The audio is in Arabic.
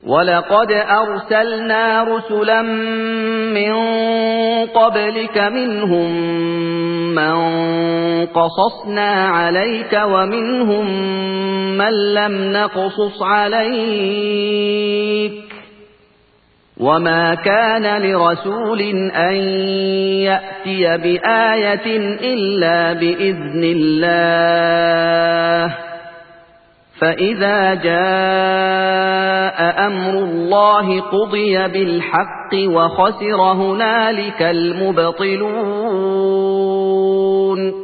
وَلَقَدْ أَرْسَلْنَا رُسُلًا مِّن قَبْلِكَ مِنْهُم مَّن قَصَصْنَا عَلَيْكَ وَمِنْهُم مَّن لَّمْ نَقْصُصْ عَلَيْكَ ۗ وَمَا كَانَ لِرَسُولٍ أَن يَأْتِيَ بِآيَةٍ إِلَّا بِإِذْنِ اللَّهِ ۚ فَإِذَا جَاءَ أَمْرُ اللَّهِ قُضِيَ بِالْحَقِّ وَخَسِرَ هُنَالِكَ الْمُبْطِلُونَ